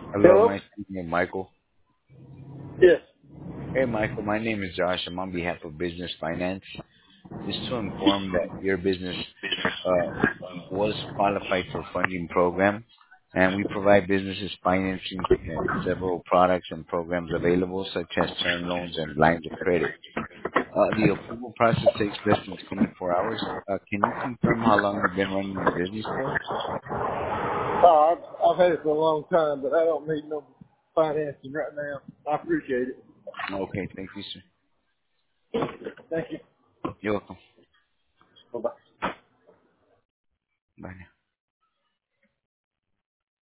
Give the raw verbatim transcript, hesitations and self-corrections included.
Hello, Hello? my name is Michael. Yes. Hey, Michael, my name is Josh. I'm on behalf of Business Finance. Just to inform that your business uh, was qualified for funding program, and we provide businesses financing uh, several products and programs available, such as term loans and lines of credit. Uh, the approval process takes less than twenty-four hours. Uh, can you confirm how long you've been running your business for? Oh, I've, I've had it for a long time, but I don't need no financing right now. I appreciate it. Okay, thank you, sir. Thank you. You're welcome. Bye-bye. Bye now.